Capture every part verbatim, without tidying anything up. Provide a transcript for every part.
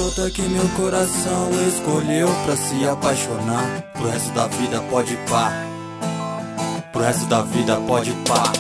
garota que meu coração escolheu pra se apaixonar. Pro resto da vida pode pá, pro resto da vida pode pá.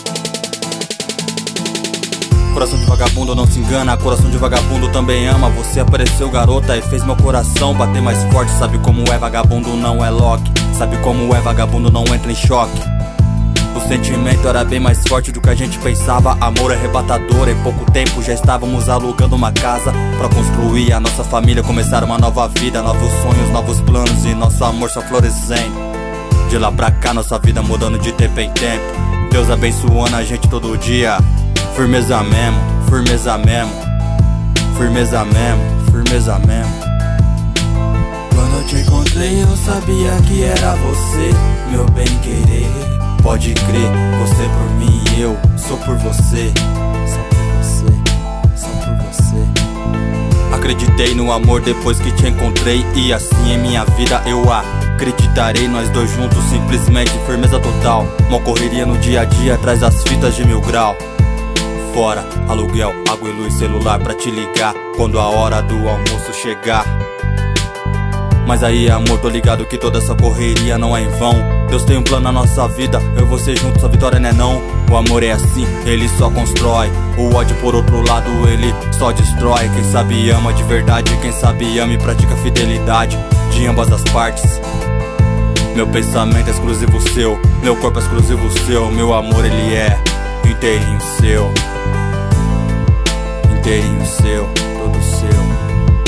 Coração de vagabundo não se engana, coração de vagabundo também ama. Você apareceu, garota, e fez meu coração bater mais forte. Sabe como é, vagabundo não é Loki. Sabe como é, vagabundo não entra em choque. O sentimento era bem mais forte do que a gente pensava. Amor arrebatador, em pouco tempo já estávamos alugando uma casa pra construir a nossa família, começar uma nova vida. Novos sonhos, novos planos e nosso amor só florescendo. De lá pra cá nossa vida mudando de tempo em tempo. Deus abençoando a gente todo dia. Firmeza mesmo, firmeza mesmo, firmeza mesmo, firmeza mesmo. Quando eu te encontrei eu sabia que era você, meu bem querer. Pode crer, você por mim e eu sou por você. Só por você, só por você. Acreditei no amor depois que te encontrei, e assim em minha vida eu acreditarei. Nós dois juntos, simplesmente firmeza total. Uma correria no dia a dia, traz as fitas de mil grau. Fora, aluguel, água e luz, celular pra te ligar quando a hora do almoço chegar. Mas aí amor, tô ligado que toda essa correria não é em vão. Deus tem um plano na nossa vida, eu e você juntos, a vitória não é não. O amor é assim, ele só constrói. O ódio por outro lado, ele só destrói. Quem sabe ama de verdade, quem sabe ama e pratica fidelidade de ambas as partes. Meu pensamento é exclusivo seu, meu corpo é exclusivo seu. Meu amor ele é inteirinho seu, inteirinho seu, todo seu.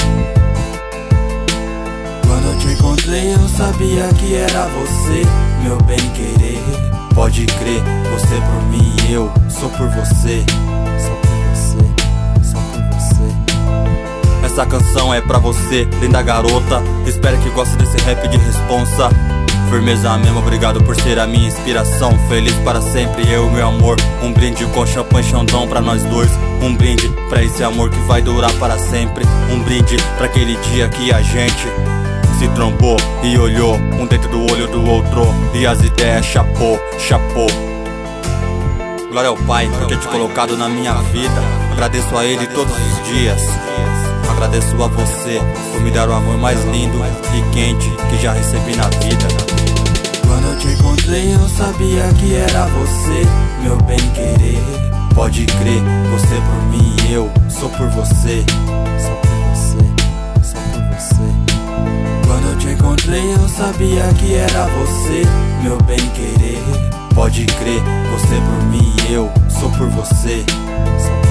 Quando eu te encontrei eu sabia que era você, meu bem querer. Pode crer, você por mim e eu sou por você. Só por você, só por você. Essa canção é pra você, linda garota. Espero que goste desse rap de responsa. Firmeza mesmo, obrigado por ser a minha inspiração. Feliz para sempre, eu e meu amor. Um brinde com champanhe Chandon pra nós dois. Um brinde pra esse amor que vai durar para sempre. Um brinde pra aquele dia que a gente se trombou e olhou um dentro do olho do outro, e as ideias chapou, chapou. Glória ao Pai por ter te colocado na minha vida. Agradeço a Ele todos os dias. Agradeço a você por me dar o amor mais lindo e quente que já recebi na vida. Quando eu te encontrei eu sabia que era você, meu bem querer. Pode crer, você por mim e eu sou por você. Só por você, só por você. Quando eu te encontrei eu sabia que era você, meu bem querer. Pode crer, você por mim e eu sou por você. Só